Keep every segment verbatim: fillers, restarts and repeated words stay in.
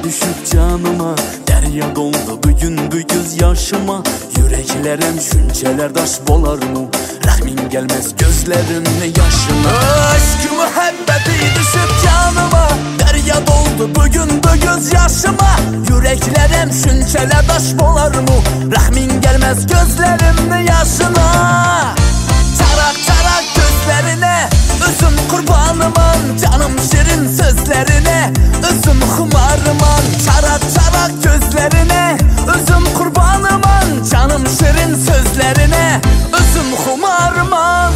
düşüp canıma, derya doldu bugün bu göz yaşıma. Yüreklerim şünçeler daş bolarmı? Rahmin gelmez gözlerimin yaşına. Aşkı muhabbeti düşüp canıma, derya doldu bugün bu göz yaşıma. Yüreklerim şünçeler daş bolarmı? Rahmin gelmez gözlerimin yaşına. Çarak çarak gözlerine, üzüm kurbanıman, canım şirin sözlerine, üzüm kumarıman. Çarak çarak gözlerine, üzüm kurbanıman, canım şirin sözlerine, üzüm kumarıman.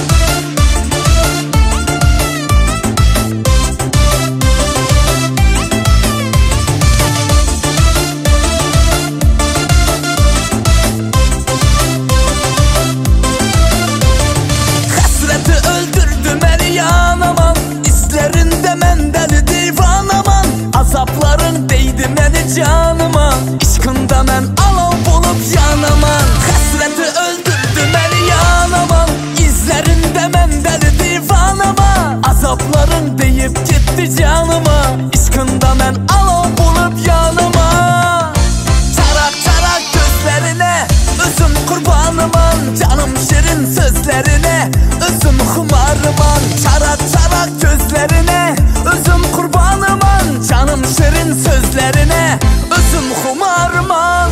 Azapların değdi məni canıma, İşkında mən alav bulup yanaman. Həsrəti öldürdü məni yanaman, İzlərində mən dəli divanaman. Azapların deyip gitti canıma, İşkında mən alav bulup yanaman. Çarak çarak gözlerine, üzüm kurbanıman, canım şirin sözlerine, üzüm kumarıman. Çarak çarak gözlerine, üzüm kurbanıman, canım şirin sözlerine, üzüm kumarıman.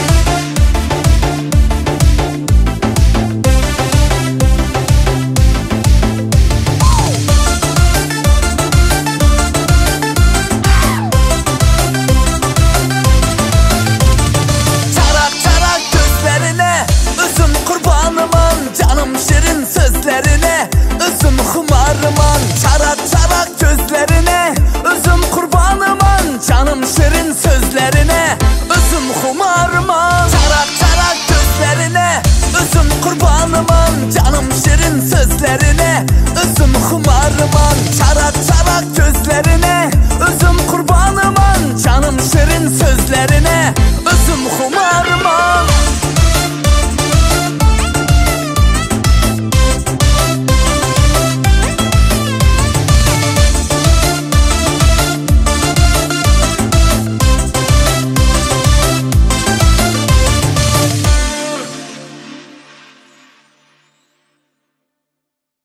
Çarak çarak gözlerine, üzüm kurbanıman, canım şirin sözlerine, üzüm kumarıman. Çarak çarak gözlerine, üzüm kurbanıman, canım şirin sözlerine, üzüm kumarıman. Çarak çarak gözlerine, üzüm kurbanıman, canım şirin sözlerine, üzüm kumarıman. Çarak çarak gözlerine, üzüm kurbanıman, canım şirin sözlerine,